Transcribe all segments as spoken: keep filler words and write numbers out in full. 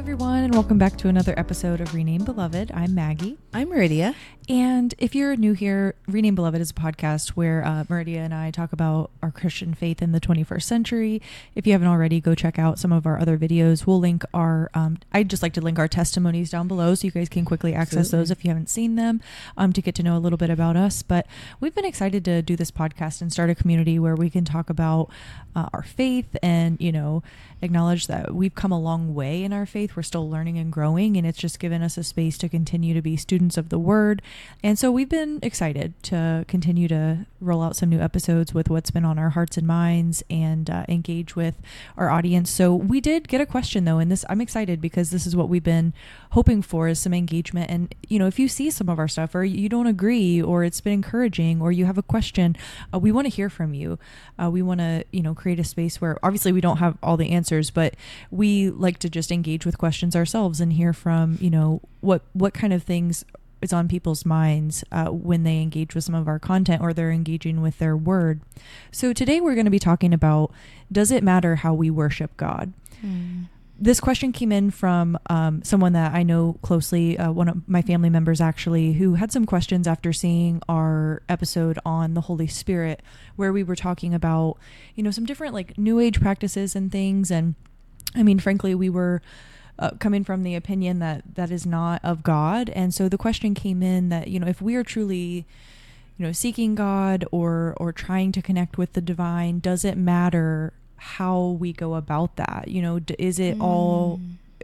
everyone, and welcome back to another episode of Rename Beloved. I'm Maggie. I'm Meridia. And if you're new here, Rename Beloved is a podcast where uh, Meridia and I talk about our Christian faith in the twenty-first century. If you haven't already, go check out some of our other videos. We'll link our, um, I'd just like to link our testimonies down below so you guys can quickly access Absolutely. those if you haven't seen them, um, to get to know a little bit about us. But we've been excited to do this podcast and start a community where we can talk about uh, our faith and, you know, acknowledge that we've come a long way in our faith. We're still learning and growing, and it's just given us a space to continue to be students of the word. And so we've been excited to continue to roll out some new episodes with what's been on our hearts and minds and uh, engage with our audience. So we did get a question though, and this, I'm excited because this is what we've been hoping for, is some engagement. And, you know, if you see some of our stuff or you don't agree, or it's been encouraging, or you have a question, uh, we want to hear from you. Uh, we want to, you know, create a space where obviously we don't have all the answers, but we like to just engage with questions ourselves and hear from, you know, what, what kind of things is on people's minds uh, when they engage with some of our content or they're engaging with their word. So today we're going to be talking about, does it matter how we worship God? Mm. This question came in from um, someone that I know closely, uh, one of my family members actually, who had some questions after seeing our episode on the Holy Spirit, where we were talking about, you know, some different like New Age practices and things. And I mean, frankly, we were uh, coming from the opinion that that is not of God. And so the question came in that, you know, if we are truly, you know, seeking God or or trying to connect with the divine, does it matter how we go about that? You know, d- is it mm. all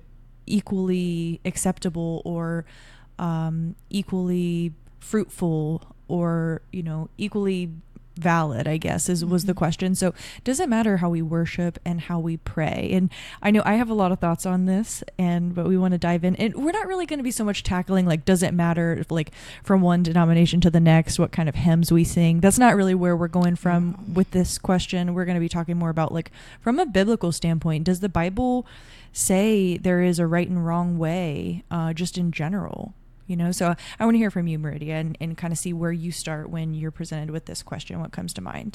equally acceptable or um, equally fruitful or, you know, equally valid, I guess, is was the question. So does it matter how we worship and how we pray? And I know I have a lot of thoughts on this, and but we want to dive in, and we're not really going to be so much tackling like, does it matter if, like, from one denomination to the next, what kind of hymns we sing? That's not really where we're going from yeah. with this question. We're going to be talking more about, like, from a biblical standpoint, does the Bible say there is a right and wrong way, uh, just in general? You know, so I want to hear from you, Meridia, and, and kind of see where you start when you're presented with this question. What comes to mind?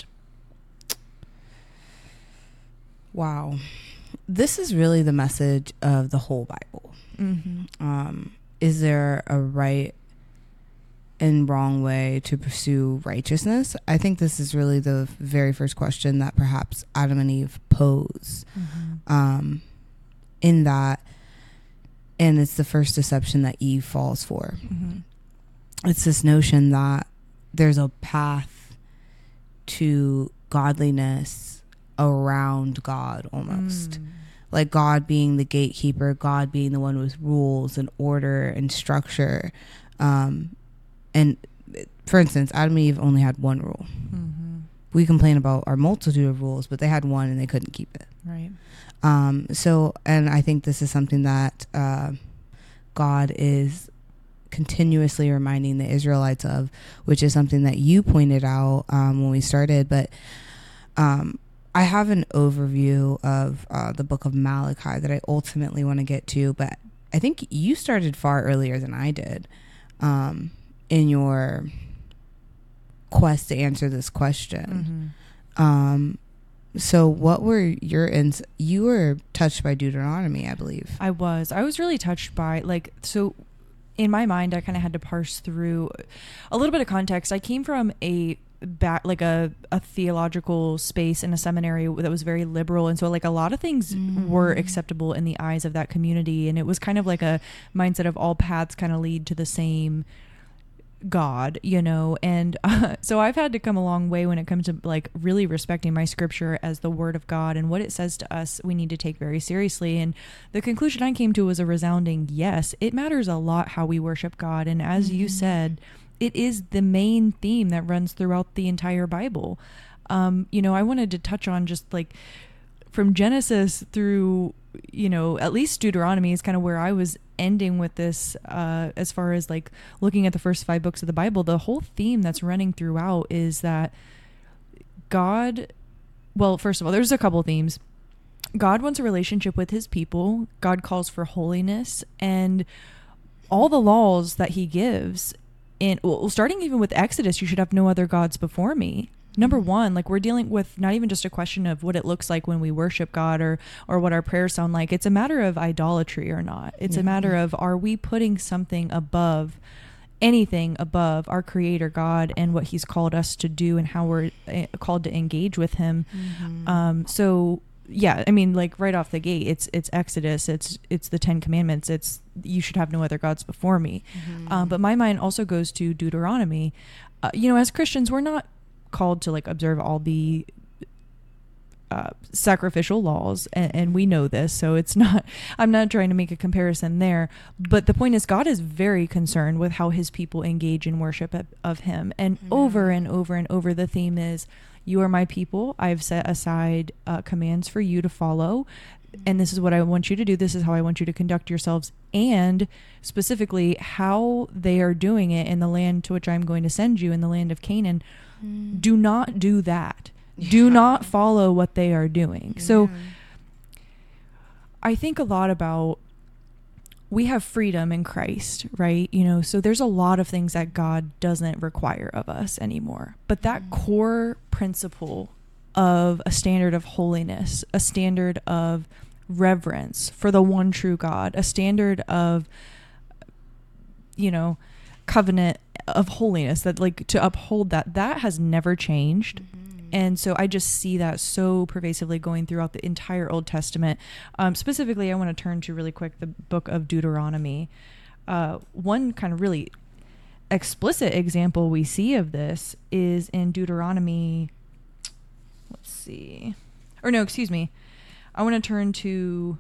Wow. This is really the message of the whole Bible. Mm-hmm. Um, is there a right and wrong way to pursue righteousness? I think this is really the very first question that perhaps Adam and Eve pose. Mm-hmm. Um, in that, and it's the first deception that Eve falls for. Mm-hmm. It's this notion that there's a path to godliness around God almost. Mm. Like God being the gatekeeper, God being the one with rules and order and structure. Um, and for instance, Adam and Eve only had one rule. Mm-hmm. We complain about our multitude of rules, but they had one and they couldn't keep it. Right. Um, so, and I think this is something that uh, God is continuously reminding the Israelites of, which is something that you pointed out um, when we started. But um, I have an overview of uh, the book of Malachi that I ultimately want to get to, but I think you started far earlier than I did um, in your quest to answer this question. Mm-hmm. Um So what were your ins? You were touched by Deuteronomy, I believe. I was. I was really touched by, like, so in my mind, I kind of had to parse through a little bit of context. I came from a back, like a, a theological space in a seminary that was very liberal. And so like a lot of things mm. were acceptable in the eyes of that community. And it was kind of like a mindset of all paths kind of lead to the same God, you know. And uh, so I've had to come a long way when it comes to like really respecting my scripture as the word of God, and what it says to us we need to take very seriously. And the conclusion I came to was a resounding yes. It matters a lot how we worship God, and as mm-hmm. you said, it is the main theme that runs throughout the entire Bible. Um, you know, I wanted to touch on just like from Genesis through, you know, at least Deuteronomy is kind of where I was ending with this, uh, as far as like looking at the first five books of the Bible. The whole theme that's running throughout is that God, well, first of all, there's a couple themes. God wants a relationship with his people. God calls for holiness, and all the laws that he gives in, well, starting even with Exodus, you should have no other gods before me. Number one, like we're dealing with not even just a question of what it looks like when we worship God or or what our prayers sound like. It's a matter of idolatry or not. It's yeah. a matter of, are we putting something above, anything above our Creator God and what He's called us to do and how we're uh, called to engage with Him. Mm-hmm. Um, so yeah, I mean, like right off the gate, it's it's Exodus, it's it's the Ten Commandments, it's you should have no other gods before me. Mm-hmm. Um, but my mind also goes to Deuteronomy. Uh, you know, as Christians, we're not called to like observe all the uh, sacrificial laws, and, and we know this, so it's not, I'm not trying to make a comparison there, but the point is God is very concerned with how His people engage in worship of, of Him, and mm-hmm. over and over and over the theme is, you are my people, I've set aside uh, commands for you to follow, and this is what I want you to do, this is how I want you to conduct yourselves, and specifically how they are doing it in the land to which I'm going to send you, in the land of Canaan. Mm. Do not do that. Yeah. Do not follow what they are doing. Yeah. So I think a lot about, we have freedom in Christ, right? You know, so there's a lot of things that God doesn't require of us anymore. But that mm. core principle of a standard of holiness, a standard of reverence for the one true God, a standard of, you know, covenant of holiness, that like to uphold that, that has never changed. Mm-hmm. And so I just see that so pervasively going throughout the entire Old Testament. Um, specifically, I want to turn to really quick the book of Deuteronomy. Uh, one kind of really explicit example we see of this is in Deuteronomy. Let's see. Or no, excuse me. I want to turn to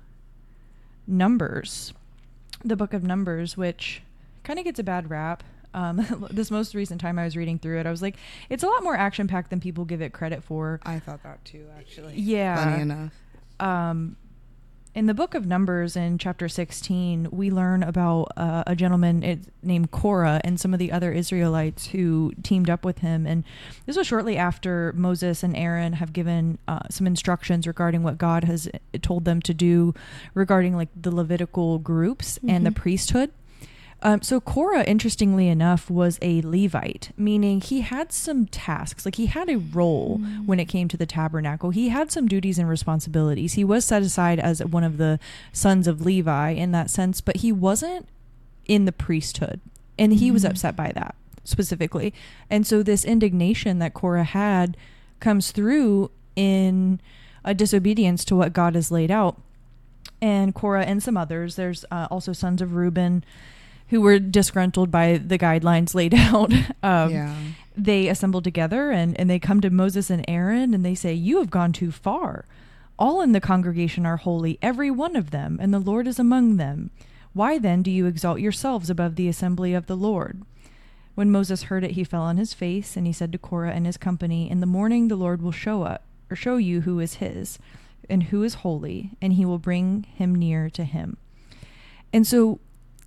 Numbers, the book of Numbers, which kind of gets a bad rap. Um, this most recent time I was reading through it, I was like, it's a lot more action-packed than people give it credit for. I thought that too, actually. Yeah. Funny enough. Um, in the book of Numbers, in chapter sixteen, we learn about uh, a gentleman it, named Korah and some of the other Israelites who teamed up with him. And this was shortly after Moses and Aaron have given uh, some instructions regarding what God has told them to do regarding like the Levitical groups mm-hmm. and the priesthood. Um, so Korah, interestingly enough, was a Levite, meaning he had some tasks, like he had a role mm. when it came to the tabernacle. He had some duties and responsibilities. He was set aside as one of the sons of Levi in that sense, but he wasn't in the priesthood, and he mm. was upset by that specifically. And so this indignation that Korah had comes through in a disobedience to what God has laid out. And Korah and some others, there's uh, also sons of Reuben, who were disgruntled by the guidelines laid out. Um, yeah. They assemble together and, and they come to Moses and Aaron and they say, you have gone too far. All in the congregation are holy, every one of them, and the Lord is among them. Why then do you exalt yourselves above the assembly of the Lord? When Moses heard it, he fell on his face, and he said to Korah and his company, in the morning the Lord will show up, or show you who is his, and who is holy, and he will bring him near to him. And so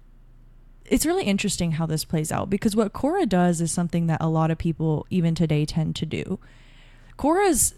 it's really interesting how this plays out, because what Korah does is something that a lot of people even today tend to do. Korah's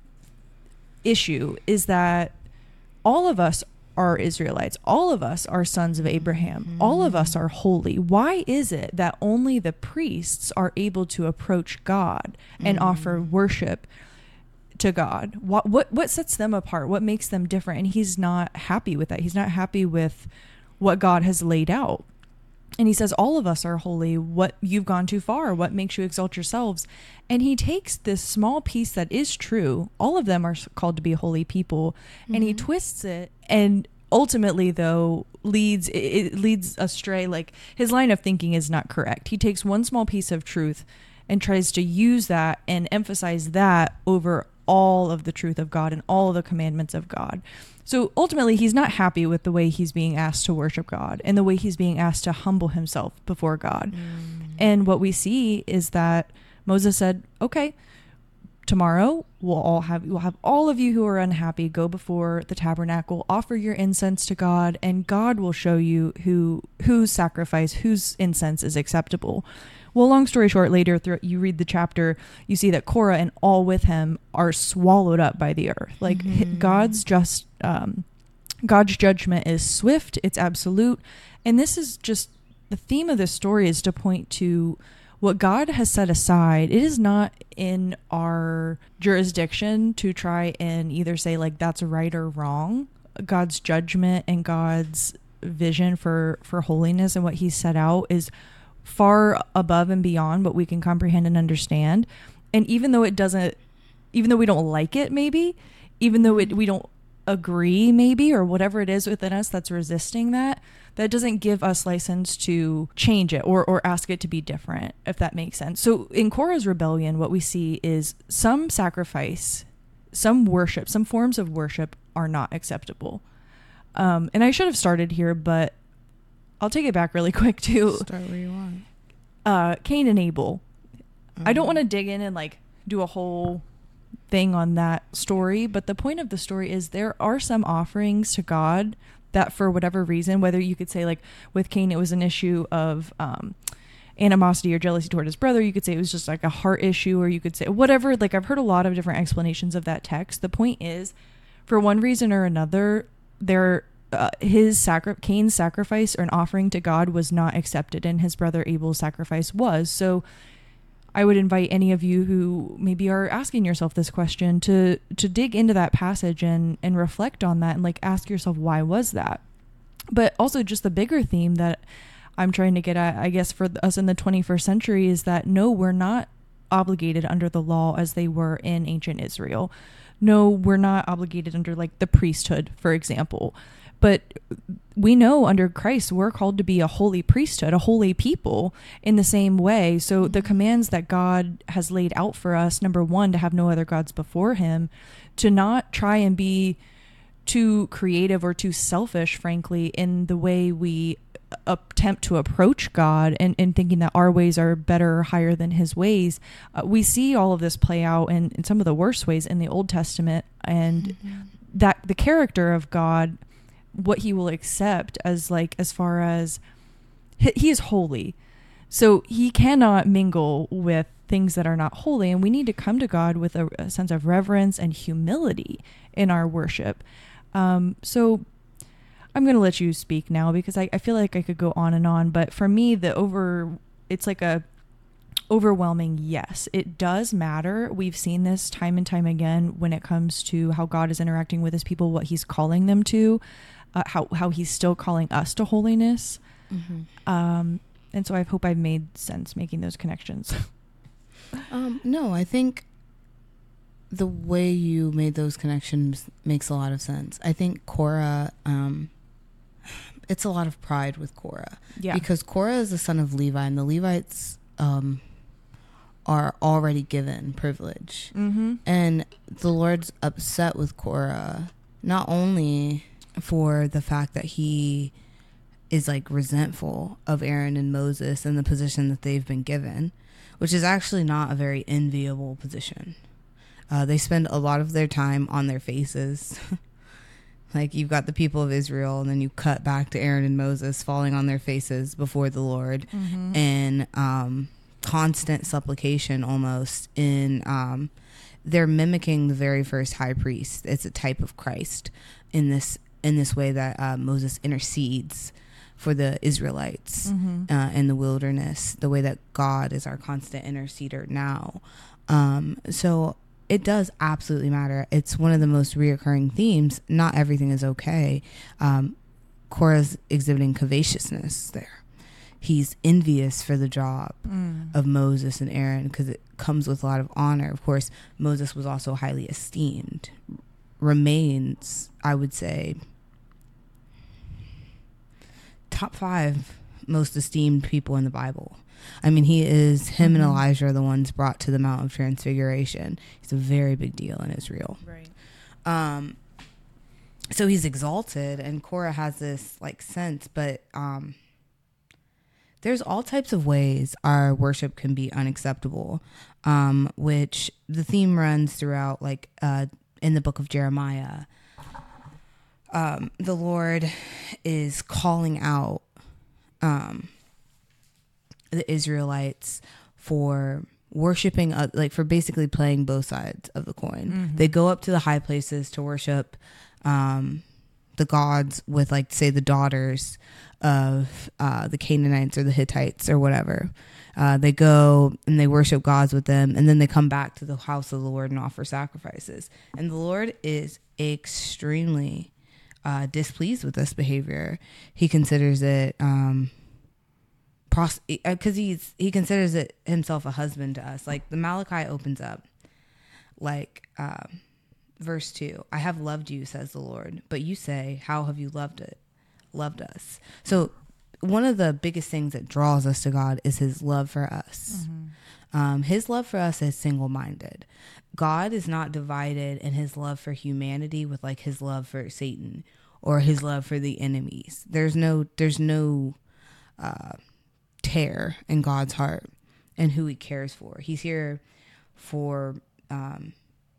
issue is that all of us are Israelites. All of us are sons of Abraham. Mm-hmm. All of us are holy. Why is it that only the priests are able to approach God and mm-hmm. offer worship to God? What, what, what sets them apart? What makes them different? And he's not happy with that. He's not happy with what God has laid out. And he says, all of us are holy. What, you've gone too far. What makes you exalt yourselves? And he takes this small piece that is true. All of them are called to be holy people. Mm-hmm. And he twists it. And ultimately, though, leads, it leads astray. Like, his line of thinking is not correct. He takes one small piece of truth and tries to use that and emphasize that over all of the truth of God and all of the commandments of God. So ultimately, he's not happy with the way he's being asked to worship God and the way he's being asked to humble himself before God. Mm. And what we see is that Moses said, okay, tomorrow we'll all have, we'll have all of you who are unhappy go before the tabernacle, offer your incense to God, and God will show you who, whose sacrifice, whose incense is acceptable. Well, long story short, later through, you read the chapter, you see that Korah and all with him are swallowed up by the earth. Like mm-hmm. God's just, um, God's judgment is swift, it's absolute. And this is just, the theme of this story is to point to what God has set aside, it is not in our jurisdiction to try and either say like that's right or wrong. God's judgment and God's vision for, for holiness and what He set out is far above and beyond what we can comprehend and understand. And even though it doesn't, even though we don't like it, maybe, even though it, we don't agree maybe, or whatever it is within us that's resisting that, that doesn't give us license to change it or, or ask it to be different, if that makes sense. So in Korah's rebellion, what we see is some sacrifice, some worship, some forms of worship are not acceptable. Um, and I should have started here, but I'll take it back really quick too. Start where you want. Uh, Cain and Abel. Um, I don't want to dig in and like do a whole thing on that story, but the point of the story is there are some offerings to God that for whatever reason, whether you could say like with Cain it was an issue of um animosity or jealousy toward his brother, you could say it was just like a heart issue, or you could say whatever. Like I've heard a lot of different explanations of that text. The point is, for one reason or another, there uh, his sacri- Cain's sacrifice or an offering to God was not accepted, and his brother Abel's sacrifice was. So I would invite any of you who maybe are asking yourself this question to to dig into that passage and and reflect on that and like ask yourself, why was that? But also just the bigger theme that I'm trying to get at, I guess, for us in the twenty-first century is that no, we're not obligated under the law as they were in ancient Israel. No, we're not obligated under like the priesthood, for example. But we know under Christ, we're called to be a holy priesthood, a holy people in the same way. So the commands that God has laid out for us, number one, to have no other gods before Him, to not try and be too creative or too selfish, frankly, in the way we attempt to approach God and, and thinking that our ways are better or higher than His ways. Uh, we see all of this play out in, in some of the worst ways in the Old Testament, and mm-hmm. that the character of God, what He will accept as like as far as he, he is holy, so He cannot mingle with things that are not holy, and we need to come to God with a, a sense of reverence and humility in our worship. Um, so I'm going to let you speak now, because I, I feel like I could go on and on, but for me, the over it's like a overwhelming yes, it does matter. We've seen this time and time again when it comes to how God is interacting with His people, what He's calling them to, uh, how how He's still calling us to holiness. Mm-hmm. Um, and so I hope I've made sense making those connections. um, no, I think the way you made those connections makes a lot of sense. I think Korah, um, it's a lot of pride with Korah. Yeah. Because Korah is the son of Levi, and the Levites um, are already given privilege. Mm-hmm. And the Lord's upset with Korah, not only for the fact that he is like resentful of Aaron and Moses and the position that they've been given, which is actually not a very enviable position. Uh, they spend a lot of their time on their faces. Like you've got the people of Israel, and then you cut back to Aaron and Moses falling on their faces before the Lord, mm-hmm. and um, constant supplication almost in um, they're mimicking the very first high priest. It's a type of Christ in this in this way that uh, Moses intercedes for the Israelites mm-hmm. uh, in the wilderness, the way that God is our constant interceder now. Um, so it does absolutely matter. It's one of the most reoccurring themes. Not everything is okay. Um, Korah's exhibiting covetousness there. He's envious for the job mm. of Moses and Aaron because it comes with a lot of honor. Of course, Moses was also highly esteemed. Remains, I would say, top five most esteemed people in the Bible. I mean, he is, him mm-hmm. and Elijah are the ones brought to the Mount of Transfiguration. He's a very big deal in Israel. Right. Um, so he's exalted, and Korah has this like sense, but um, there's all types of ways our worship can be unacceptable, um, which the theme runs throughout, like uh, in the book of Jeremiah. Um, the Lord is calling out um, the Israelites for worshiping, uh, like for basically playing both sides of the coin. Mm-hmm. They go up to the high places to worship um, the gods with, like, say, the daughters of uh, the Canaanites or the Hittites or whatever. Uh, they go and they worship gods with them, and then they come back to the house of the Lord and offer sacrifices. And the Lord is extremely uh, displeased with this behavior. He considers it, um, pros- because he's he considers it himself a husband to us. Like, the Malachi opens up, like, uh, verse two, I have loved you, says the Lord, but you say, how have you loved it? Loved us. So one of the biggest things that draws us to God is his love for us. Mm-hmm. Um, his love for us is single-minded. God is not divided in his love for humanity with, like, his love for Satan or his love for the enemies. There's no, there's no uh, tear in God's heart and who he cares for. He's here for um,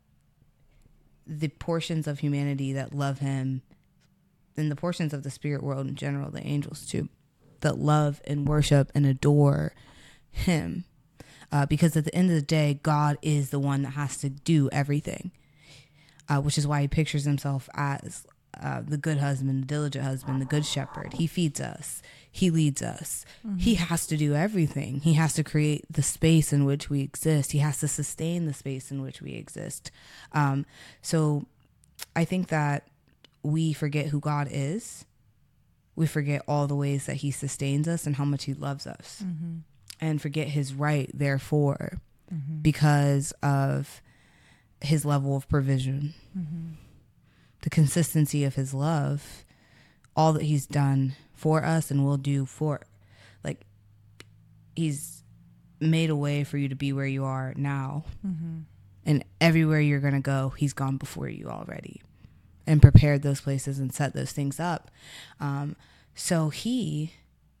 the portions of humanity that love him, and the portions of the spirit world in general, the angels too, that love and worship and adore him. Uh, because at the end of the day, God is the one that has to do everything, uh, which is why he pictures himself as uh, the good husband, the diligent husband, the good shepherd. He feeds us. He leads us. Mm-hmm. He has to do everything. He has to create the space in which we exist. He has to sustain the space in which we exist. Um, so I think that we forget who God is. We forget all the ways that he sustains us and how much he loves us, mm-hmm. and forget his right, therefore, mm-hmm. because of his level of provision, mm-hmm. the consistency of his love, all that he's done for us and will do for, like, he's made a way for you to be where you are now, mm-hmm. and everywhere you're going to go, he's gone before you already and prepared those places and set those things up. Um, so he,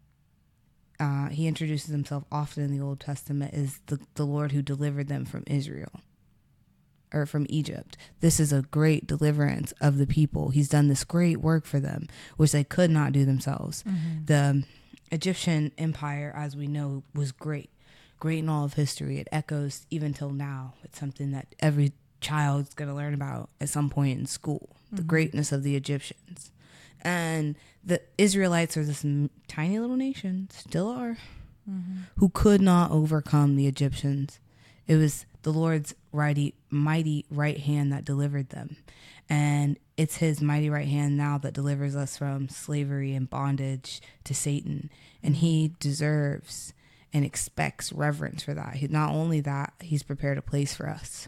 uh, he introduces himself often in the Old Testament as the, the Lord who delivered them from Israel, or from Egypt. This is a great deliverance of the people. He's done this great work for them, which they could not do themselves. Mm-hmm. The Egyptian empire, as we know, was great, great in all of history. It echoes even till now. It's something that every child's going to learn about at some point in school, the mm-hmm. greatness of the Egyptians. And the Israelites are this m- tiny little nation, still are, mm-hmm. who could not overcome the Egyptians. It was the Lord's mighty, mighty right hand that delivered them. And it's his mighty right hand now that delivers us from slavery and bondage to Satan. And he deserves and expects reverence for that. He, not only that, he's prepared a place for us.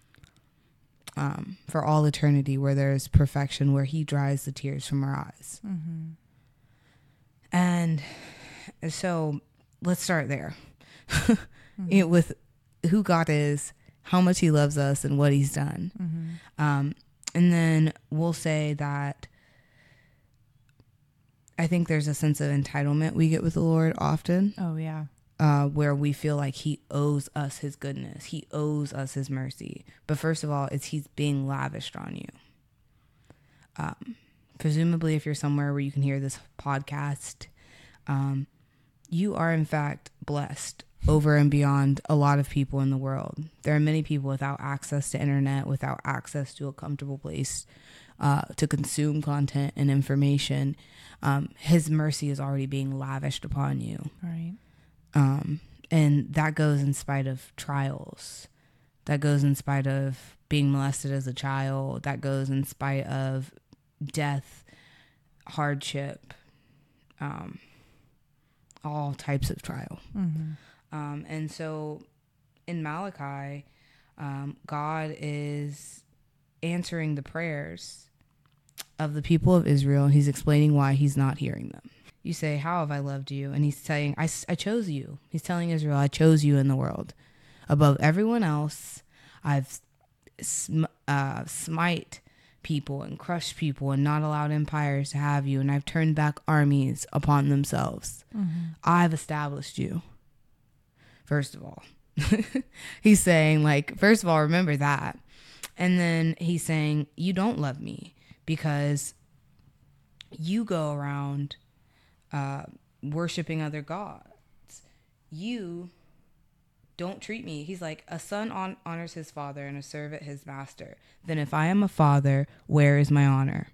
Um, for all eternity, where there's perfection, where he dries the tears from our eyes. Mm-hmm. And so let's start there. mm-hmm. you know, with who God is, how much he loves us, and what he's done. Mm-hmm. Um, and then we'll say that I think there's a sense of entitlement we get with the Lord often. Oh, yeah. Uh, where we feel like he owes us his goodness. He owes us his mercy. But first of all, it's he's being lavished on you. Um, presumably, if you're somewhere where you can hear this podcast, um, you are, in fact, blessed over and beyond a lot of people in the world. There are many people without access to internet, without access to a comfortable place uh, to consume content and information. Um, his mercy is already being lavished upon you. Right. Um, and that goes in spite of trials. That goes in spite of being molested as a child. That goes in spite of death, hardship, um, all types of trial. Mm-hmm. Um, and so in Malachi, um, God is answering the prayers of the people of Israel, and he's explaining why he's not hearing them. You say, how have I loved you? And he's saying, I, I chose you. He's telling Israel, I chose you in the world. Above everyone else, I've sm- uh, smite people and crushed people and not allowed empires to have you. And I've turned back armies upon themselves. Mm-hmm. I've established you. First of all, he's saying, like, first of all, remember that. And then he's saying, you don't love me because you go around Uh, worshiping other gods. You don't treat me. He's like, a son on- honors his father and a servant his master. Then if I am a father, where is my honor?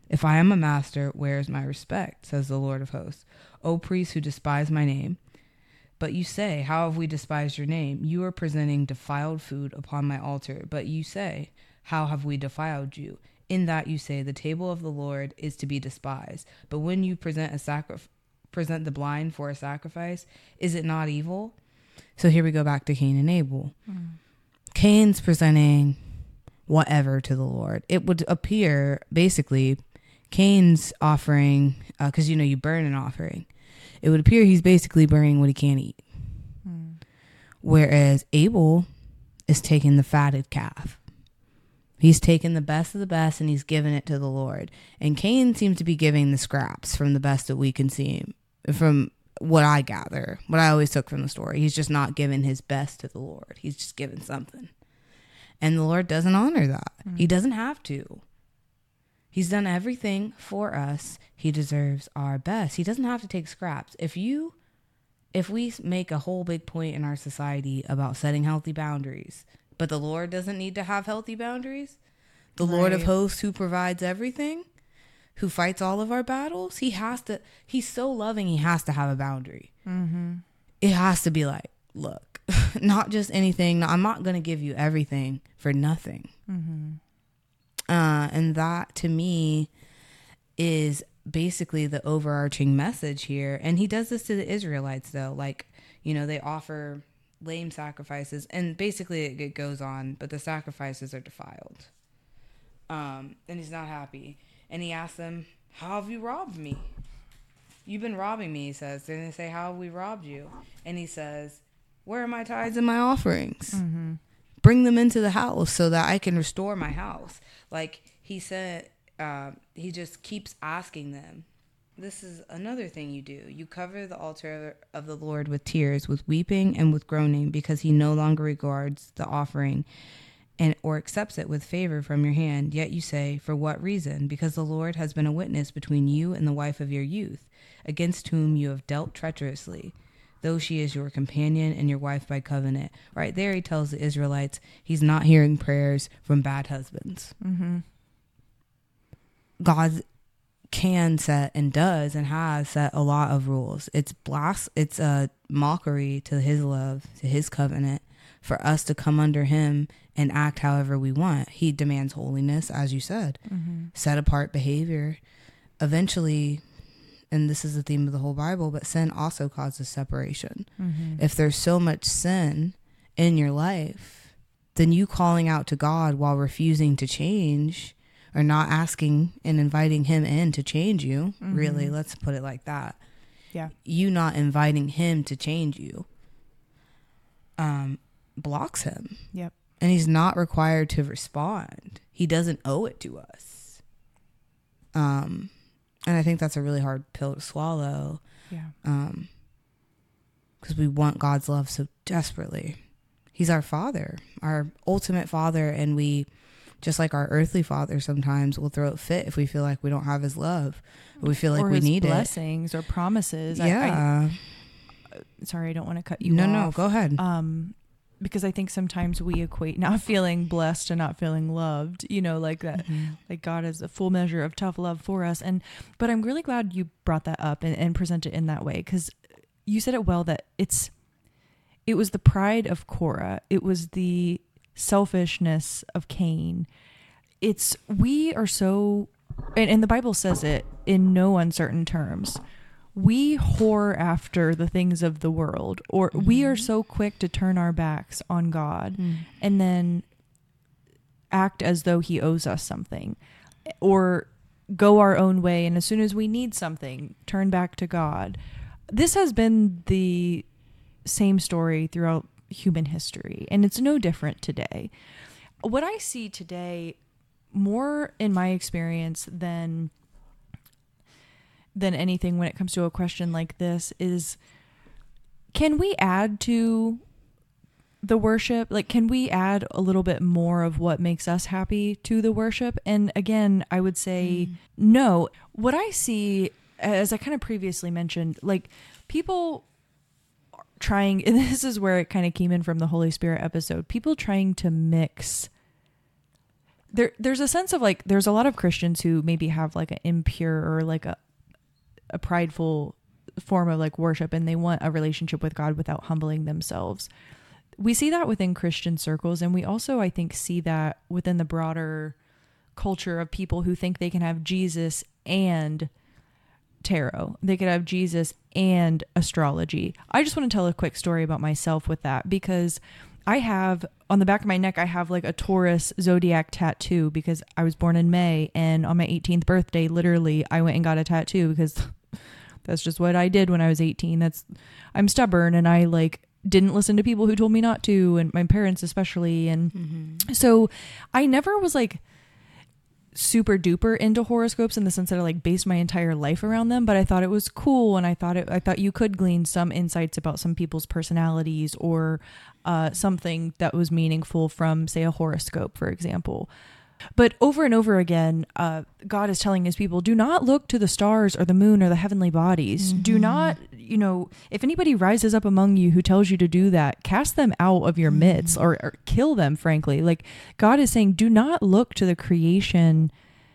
If I am a master, where is my respect? Says the Lord of hosts. O priests who despise my name. But you say, how have we despised your name? You are presenting defiled food upon my altar. But you say, how have we defiled you? In that you say, the table of the Lord is to be despised. But when you present a sacri- present the blind for a sacrifice, is it not evil? So here we go back to Cain and Abel. Mm. Cain's presenting whatever to the Lord. It would appear, basically, Cain's offering, because, uh, you know, you burn an offering. It would appear he's basically burning what he can't eat. Mm. Whereas Abel is taking the fatted calf. He's taken the best of the best and he's given it to the Lord. And Cain seems to be giving the scraps from the best that we can see, from what I gather, what I always took from the story. He's just not giving his best to the Lord. He's just giving something. And the Lord doesn't honor that. Mm. He doesn't have to. He's done everything for us. He deserves our best. He doesn't have to take scraps. If you, if we make a whole big point in our society about setting healthy boundaries, but the Lord doesn't need to have healthy boundaries, the right. Lord of hosts who provides everything, who fights all of our battles, he has to, he's so loving, he has to have a boundary. Mm-hmm. It has to be like, look, not just anything. I'm not going to give you everything for nothing. Mm-hmm. Uh, and that to me is basically the overarching message here. And he does this to the Israelites though. Like, you know, they offer lame sacrifices and basically it, it goes on, but the sacrifices are defiled. Um, and he's not happy. And he asks them, how have you robbed me? You've been robbing me, he says. Then they say, how have we robbed you? And he says, where are my tithes and my offerings? Mm-hmm. Bring them into the house so that I can restore my house. Like he said, uh, he just keeps asking them. This is another thing you do. You cover the altar of the Lord with tears, with weeping and with groaning, because he no longer regards the offering and or accepts it with favor from your hand. Yet you say, for what reason? Because the Lord has been a witness between you and the wife of your youth, against whom you have dealt treacherously, though she is your companion and your wife by covenant. Right there he tells the Israelites he's not hearing prayers from bad husbands. Mm-hmm. God can set and does and has set a lot of rules. It's blas- It's a mockery to his love, to his covenant, for us to come under him and act however we want. He demands holiness, as you said, mm-hmm. set apart behavior. Eventually, and this is the theme of the whole Bible, but sin also causes separation. Mm-hmm. If there's so much sin in your life, then you calling out to God while refusing to change or not asking and inviting him in to change you, mm-hmm. really, let's put it like that. Yeah. You not inviting him to change you um, blocks him. Yep. And he's not required to respond. He doesn't owe it to us. Um, and I think that's a really hard pill to swallow. Yeah. Um, because we want God's love so desperately. He's our father, our ultimate father. And we, just like our earthly father, sometimes will throw a fit if we feel like we don't have his love. Or we feel like or we his need blessings it. or promises. Yeah. I, I, sorry, I don't want to cut you no, off. No, no, go ahead. Um, because I think sometimes we equate not feeling blessed and not feeling loved, you know, like that, mm-hmm. like God is a full measure of tough love for us. And, but I'm really glad you brought that up and, and present it in that way. Cause you said it well, that it's, it was the pride of Korah. It was the selfishness of Cain. It's, we are so, and, and the Bible says it in no uncertain terms. We whore after the things of the world, or mm-hmm. we are so quick to turn our backs on God mm. and then act as though he owes us something, or go our own way. And as soon as we need something, turn back to God. This has been the same story throughout human history, and it's no different today. What I see today, more in my experience than than anything when it comes to a question like this, is can we add to the worship? Like, can we add a little bit more of what makes us happy to the worship? And again, I would say mm. no. What I see, as I kind of previously mentioned, like people trying, and this is where it kind of came in from the Holy Spirit episode, people trying to mix there there's a sense of like, there's a lot of Christians who maybe have like an impure or like a, a prideful form of like worship, and they want a relationship with God without humbling themselves. We see that within Christian circles. And we also, I think, see that within the broader culture of people who think they can have Jesus and tarot. They could have Jesus and astrology. I just want to tell a quick story about myself with that, because I have on the back of my neck, I have like a Taurus zodiac tattoo because I was born in May, and on my eighteenth birthday, literally I went and got a tattoo because that's just what I did when I was eighteen. That's, I'm stubborn, and I like didn't listen to people who told me not to, and my parents especially. And mm-hmm. so I never was like super duper into horoscopes in the sense that I like based my entire life around them, but I thought it was cool, and I thought it I thought you could glean some insights about some people's personalities, or uh something that was meaningful from, say, a horoscope, for example. But over and over again, uh God is telling his people, do not look to the stars or the moon or the heavenly bodies. Mm-hmm. Do not, you know, if anybody rises up among you who tells you to do that, cast them out of your mm-hmm. midst, or, or kill them, frankly. Like, God is saying, do not look to the creation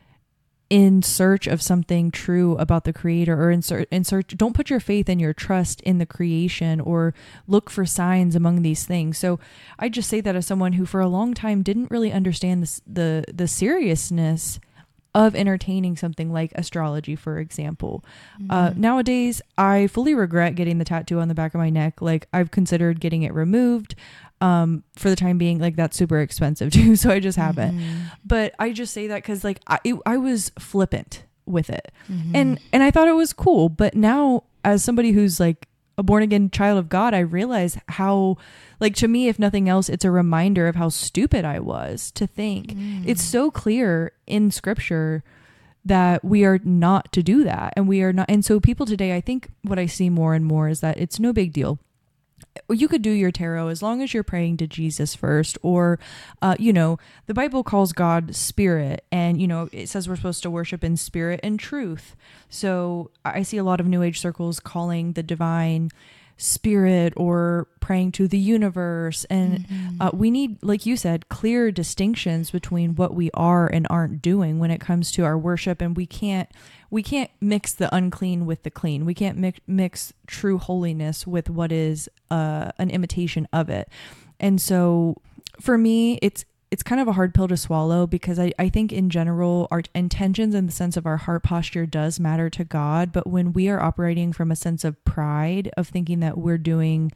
in search of something true about the creator, or in search, in search, don't put your faith and your trust in the creation, or look for signs among these things. So I just say that as someone who for a long time didn't really understand this, the, the seriousness of entertaining something like astrology, for example. Mm-hmm. Uh, nowadays, I fully regret getting the tattoo on the back of my neck. Like, I've considered getting it removed. Um, for the time being, like, that's super expensive too, so I just haven't. Mm-hmm. But I just say that because, like, I it, I was flippant with it, mm-hmm. and and I thought it was cool. But now, as somebody who's like a born again child of God, I realize how, like, to me, if nothing else, it's a reminder of how stupid I was to think. Mm. It's so clear in Scripture that we are not to do that, and we are not. And so, people today, I think, what I see more and more is that it's no big deal. You could do your tarot as long as you're praying to Jesus first, or, uh, you know, the Bible calls God spirit, and, you know, it says we're supposed to worship in spirit and truth. So I see a lot of New Age circles calling the divine spirit, or praying to the universe. And mm-hmm. uh, we need, like you said, clear distinctions between what we are and aren't doing when it comes to our worship. And we can't, we can't mix the unclean with the clean. We can't mix, mix true holiness with what is uh, an imitation of it. And so for me, it's, it's kind of a hard pill to swallow, because I, I think in general, our intentions in the sense of our heart posture does matter to God. But when we are operating from a sense of pride, of thinking that we're doing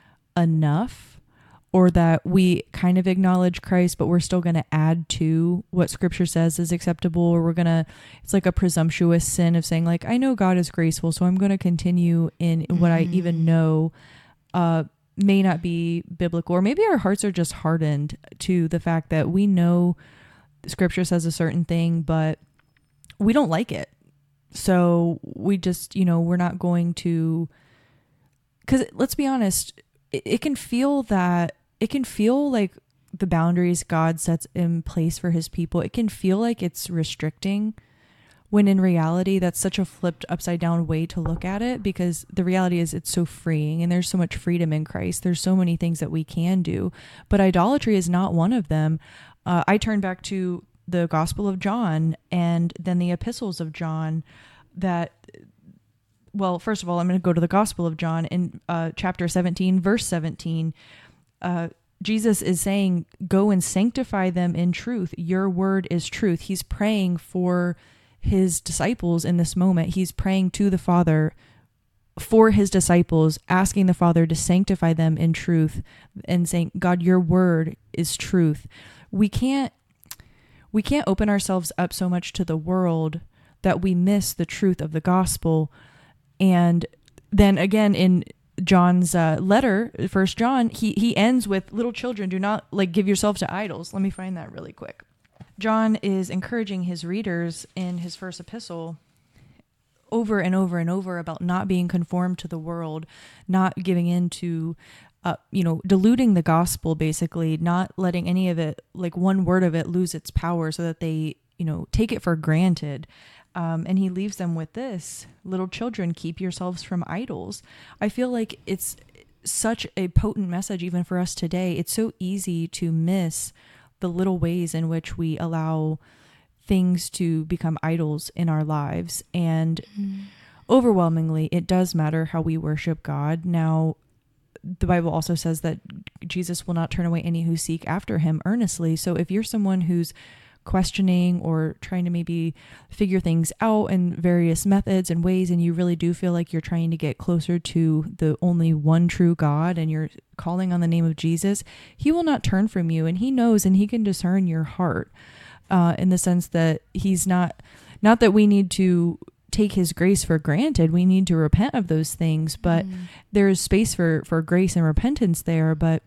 enough, or that we kind of acknowledge Christ, but we're still going to add to what Scripture says is acceptable, or we're going to, it's like a presumptuous sin of saying, like, I know God is graceful, so I'm going to continue in mm-hmm. what I even know, uh, may not be biblical. Or maybe our hearts are just hardened to the fact that we know Scripture says a certain thing, but we don't like it. So we just, you know, we're not going to, because let's be honest, it, it can feel that, it can feel like the boundaries God sets in place for his people, it can feel like it's restricting, when in reality, that's such a flipped upside down way to look at it, because the reality is it's so freeing, and there's so much freedom in Christ. There's so many things that we can do, but idolatry is not one of them. Uh, I turn back to the Gospel of John, and then the epistles of John, that, well, first of all, I'm going to go to the Gospel of John in uh, chapter seventeen, verse seventeen. Uh, Jesus is saying, go and sanctify them in truth. Your word is truth. He's praying for his disciples in this moment. He's praying to the Father for his disciples, asking the Father to sanctify them in truth, and saying, God, your word is truth. We can't, we can't open ourselves up so much to the world that we miss the truth of the gospel. And then again, in John's uh, letter, First John, he, he ends with, little children, do not like give yourself to idols. Let me find that really quick. John is encouraging his readers in his first epistle over and over and over about not being conformed to the world, not giving in to, uh, you know, diluting the gospel, basically, not letting any of it, like one word of it, lose its power, so that they, you know, take it for granted. Um, and he leaves them with this, little children, keep yourselves from idols. I feel like it's such a potent message even for us today. It's so easy to miss the little ways in which we allow things to become idols in our lives. And mm. overwhelmingly, it does matter how we worship God. Now, the Bible also says that Jesus will not turn away any who seek after him earnestly. So if you're someone who's questioning or trying to maybe figure things out in various methods and ways, and you really do feel like you're trying to get closer to the only one true God, and you're calling on the name of Jesus, he will not turn from you, and he knows and he can discern your heart, uh, in the sense that he's not, not that we need to take his grace for granted. We need to repent of those things, but mm. there is space for, for grace and repentance there. But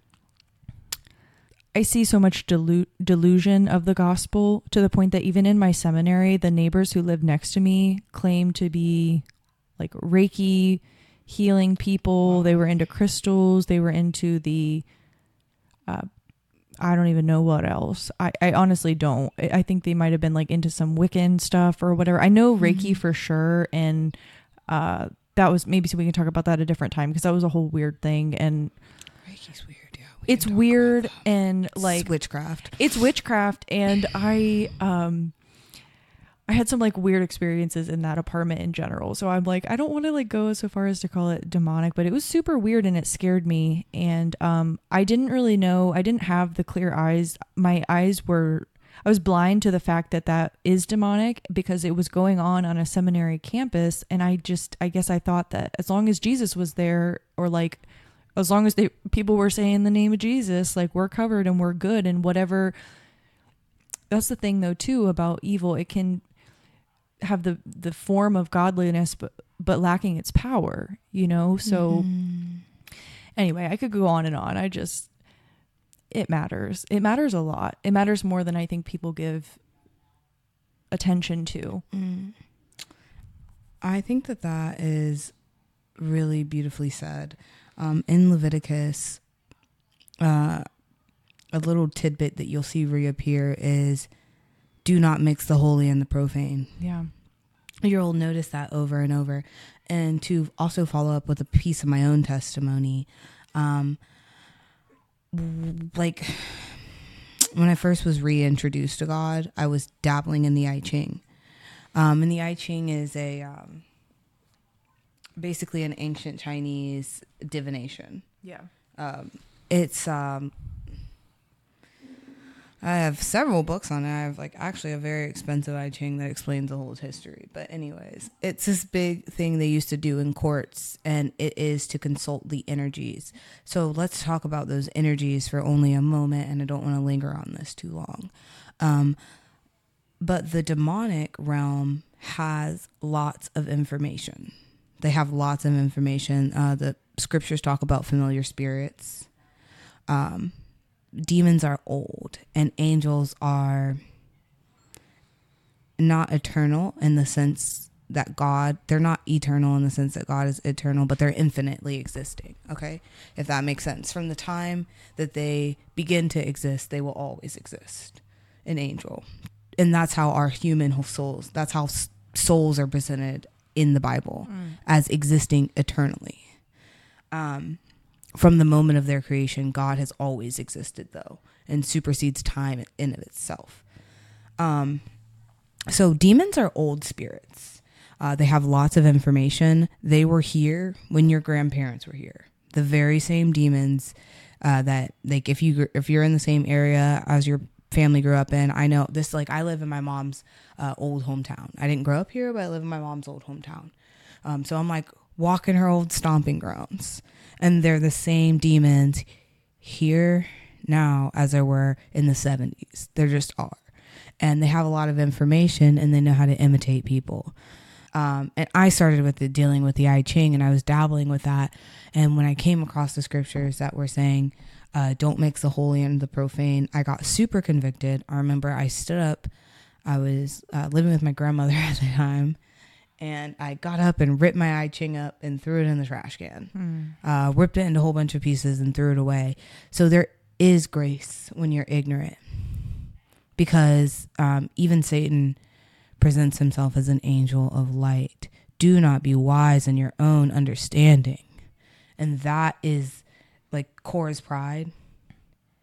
I see so much delu- delusion of the gospel to the point that even in my seminary, the neighbors who live next to me claim to be like Reiki healing people. They were into crystals. They were into the, uh, I don't even know what else. I, I honestly don't. I, I think they might have been like into some Wiccan stuff or whatever. I know Reiki mm-hmm. for sure. And uh, that was maybe so we can talk about that a different time, because that was a whole weird thing. And Reiki's weird. It's weird and like it's witchcraft. It's witchcraft, and I um I had some like weird experiences in that apartment in general. So I'm like, I don't want to like go so far as to call it demonic, but it was super weird and it scared me. And um I didn't really know. I didn't have the clear eyes. My eyes were I was blind to the fact that that is demonic because it was going on on a seminary campus, and I just I guess I thought that as long as Jesus was there, or like as long as they people were saying the name of Jesus, like we're covered and we're good, and whatever. That's the thing though too about evil. It can have the, the form of godliness, but, but lacking its power, you know? So mm. anyway, I could go on and on. I just, it matters. It matters a lot. It matters more than I think people give attention to. Mm. I think that that is really beautifully said. Um, in Leviticus, uh, a little tidbit that you'll see reappear is do not mix the holy and the profane. Yeah. You'll notice that over and over. And to also follow up with a piece of my own testimony, um, like when I first was reintroduced to God, I was dabbling in the I Ching. Um, and the I Ching is a... Um, basically an ancient Chinese divination. Yeah. Um, it's, um, I have several books on it. I have like actually a very expensive I Ching that explains the whole history. But anyways, it's this big thing they used to do in courts, and it is to consult the energies. So let's talk about those energies for only a moment, and I don't want to linger on this too long. Um, but the demonic realm has lots of information. They have lots of information. Uh, the scriptures talk about familiar spirits. Um, demons are old, and angels are not eternal in the sense that God, they're not eternal in the sense that God is eternal, but they're infinitely existing. Okay. If that makes sense. From the time that they begin to exist, they will always exist. An angel. And that's how our human souls, that's how souls are presented in the Bible mm. as existing eternally. Um, from the moment of their creation, God has always existed though, and supersedes time in of itself. Um, so demons are old spirits. Uh, they have lots of information. They were here when your grandparents were here. The very same demons uh, that like if you if you're in the same area as your family grew up in. I know this, like I live in my mom's uh, old hometown. I didn't grow up here, but I live in my mom's old hometown. Um, so I'm like walking her old stomping grounds, and they're the same demons here now as there were in the seventies. There just are. And they have a lot of information, and they know how to imitate people. Um, and I started with the dealing with the I Ching, and I was dabbling with that. And when I came across the scriptures that were saying, uh, don't mix the holy and the profane, I got super convicted. I remember I stood up. I was uh, living with my grandmother at the time, and I got up and ripped my I Ching up and threw it in the trash can. Mm. Uh, ripped it into a whole bunch of pieces and threw it away. So there is grace when you're ignorant, because um, even Satan presents himself as an angel of light. Do not be wise in your own understanding. And that is like Korah's pride.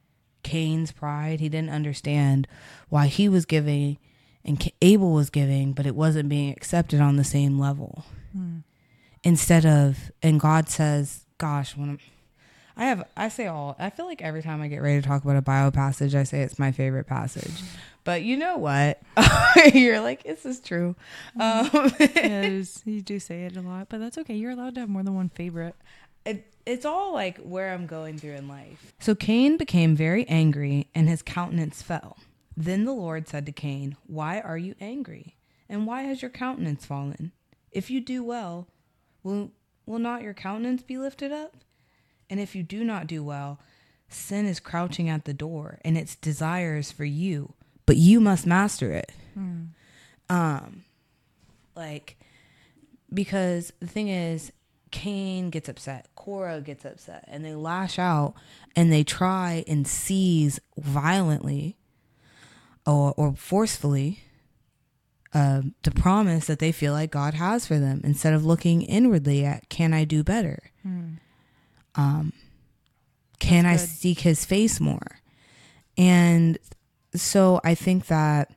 Cain's pride. He didn't understand why he was giving and Abel was giving, but it wasn't being accepted on the same level. Hmm. Instead of, and God says, gosh, when I'm, I have, I say all, I feel like every time I get ready to talk about a Bible passage, I say it's my favorite passage. But you know what? You're like, this is true. Um, yes, you do say it a lot, but that's okay. You're allowed to have more than one favorite. It, it's all like where I'm going through in life. So Cain became very angry and his countenance fell. Then the Lord said to Cain, why are you angry? And why has your countenance fallen? If you do well, will, will not your countenance be lifted up? And if you do not do well, sin is crouching at the door and its desires for you, but you must master it. Hmm. Um, like, because the thing is, Cain gets upset, Korah gets upset, and they lash out and they try and seize violently or, or forcefully uh, the promise that they feel like God has for them, instead of looking inwardly at, can I do better? Hmm. Um, can That's I good. Seek his face more? And so I think that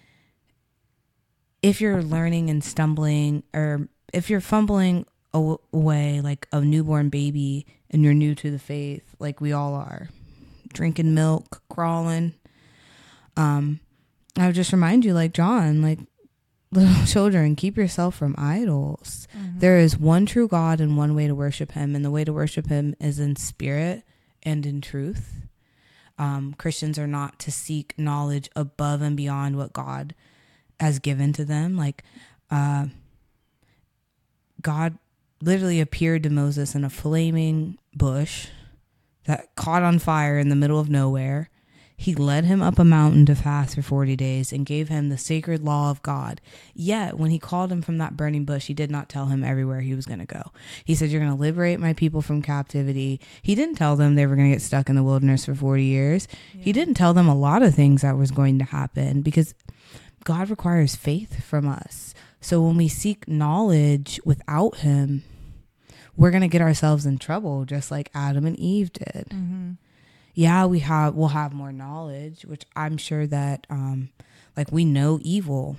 if you're learning and stumbling, or if you're fumbling away like a newborn baby and you're new to the faith, like we all are, drinking milk, crawling, um, I would just remind you, like John, like, little children, keep yourself from idols. Mm-hmm. There is one true God and one way to worship him, and the way to worship him is in spirit and in truth. Um, Christians are not to seek knowledge above and beyond what God has given to them. Like, uh, God literally appeared to Moses in a flaming bush that caught on fire in the middle of nowhere. He led him up a mountain to fast for forty days and gave him the sacred law of God. Yet, when he called him from that burning bush, he did not tell him everywhere he was going to go. He said, you're going to liberate my people from captivity. He didn't tell them they were going to get stuck in the wilderness for forty years. Yeah. He didn't tell them a lot of things that was going to happen, because God requires faith from us. So when we seek knowledge without him, we're going to get ourselves in trouble, just like Adam and Eve did. Mm-hmm. Yeah, we have, we'll have more knowledge, which I'm sure that, um, like, we know evil.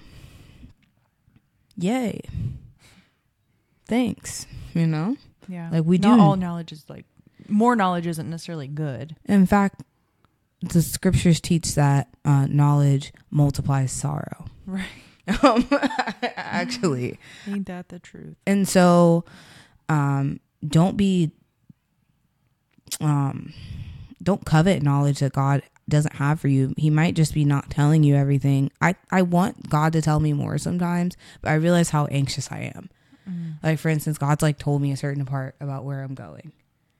Yay. Thanks. You know? Yeah. Like, we Not do. Not all knowledge is like, more knowledge isn't necessarily good. In fact, the scriptures teach that uh, knowledge multiplies sorrow. Right. Um, actually. Ain't that the truth? And so, um, don't be, um, don't covet knowledge that God doesn't have for you. He might just be not telling you everything. I, I want God to tell me more sometimes, but I realize how anxious I am. Mm. Like, for instance, God's like told me a certain part about where I'm going.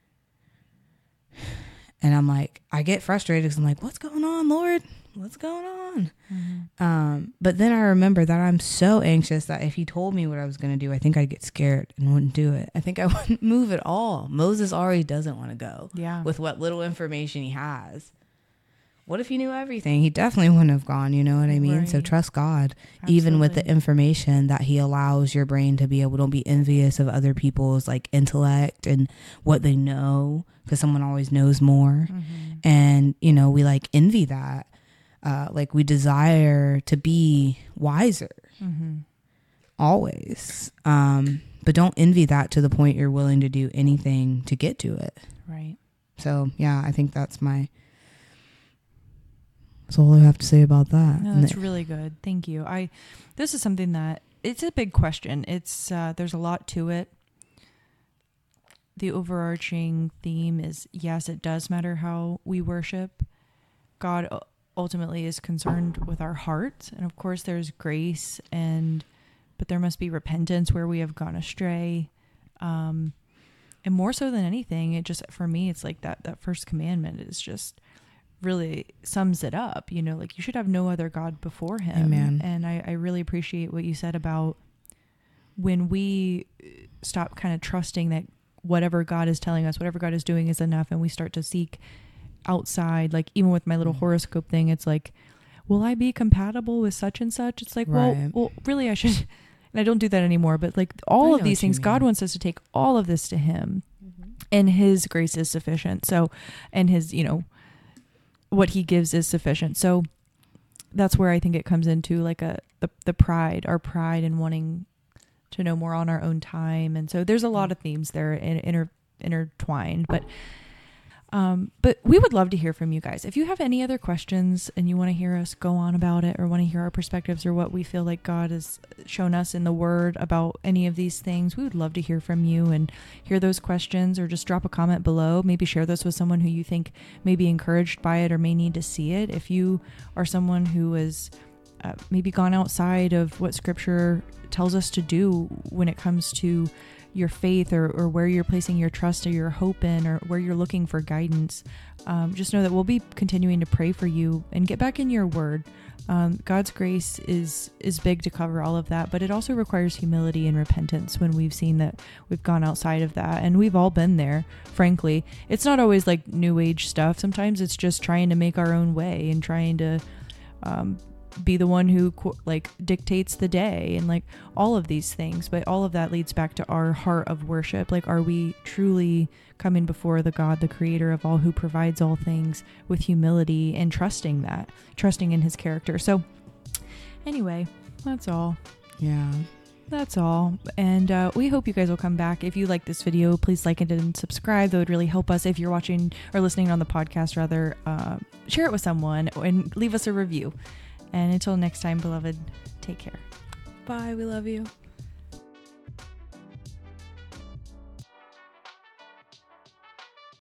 And I'm like, I get frustrated because I'm like, what's going on, Lord? What's going on? Mm-hmm. Um, but then I remember that I'm so anxious that if he told me what I was going to do, I think I'd get scared and wouldn't do it. I think I wouldn't move at all. Moses already doesn't want to go. Yeah. With what little information he has. What if he knew everything? He definitely wouldn't have gone, you know what I mean? Right. So trust God, Absolutely. Even with the information that he allows your brain to be able. Don't be envious of other people's like intellect and what they know, because someone always knows more. Mm-hmm. And, you know, we like envy that. Uh, like we desire to be wiser. Mm-hmm. Always. Um, but don't envy that to the point you're willing to do anything to get to it. Right. So, yeah, I think that's my... That's all I have to say about that. No, that's really good. Thank you. I, this is something that, it's a big question. It's, uh, there's a lot to it. The overarching theme is, yes, it does matter how we worship. God ultimately is concerned with our hearts. And of course there's grace, and, but there must be repentance where we have gone astray. Um, and more so than anything, it just, for me, it's like that, that first commandment is just, really sums it up, you know, like you should have no other God before him. Amen. And I, I really appreciate what you said about when we stop kind of trusting that whatever God is telling us, whatever God is doing is enough, and we start to seek outside, like even with my little mm. horoscope thing, it's like, will I be compatible with such and such? It's like, right. well, well, really I should, and I don't do that anymore, but like all of these things, God wants us to take all of this to him, mm-hmm. and his grace is sufficient. So, and his, you know, what he gives is sufficient. So that's where I think it comes into like a the, the pride, our pride in wanting to know more on our own time. And so there's a lot of themes there in, inter, intertwined, but Um, but we would love to hear from you guys. If you have any other questions and you want to hear us go on about it, or want to hear our perspectives or what we feel like God has shown us in the Word about any of these things, we would love to hear from you and hear those questions, or just drop a comment below. Maybe share this with someone who you think may be encouraged by it or may need to see it. If you are someone who has uh, maybe gone outside of what Scripture tells us to do when it comes to your faith, or, or where you're placing your trust or your hope in, or where you're looking for guidance, um, just know that we'll be continuing to pray for you and get back in your word. Um, God's grace is is big to cover all of that, but it also requires humility and repentance when we've seen that we've gone outside of that. And we've all been there, frankly. It's not always like new age stuff. Sometimes it's just trying to make our own way and trying to um, be the one who like dictates the day and like all of these things. But all of that leads back to our heart of worship. Like, are we truly coming before the God, the creator of all, who provides all things, with humility and trusting that, trusting in his character? So anyway, that's all. Yeah. That's all. And uh, we hope you guys will come back. If you like this video, please like it and subscribe. That would really help us. If you're watching or listening on the podcast, rather, uh, share it with someone and leave us a review. And until next time, beloved, take care. Bye. We love you.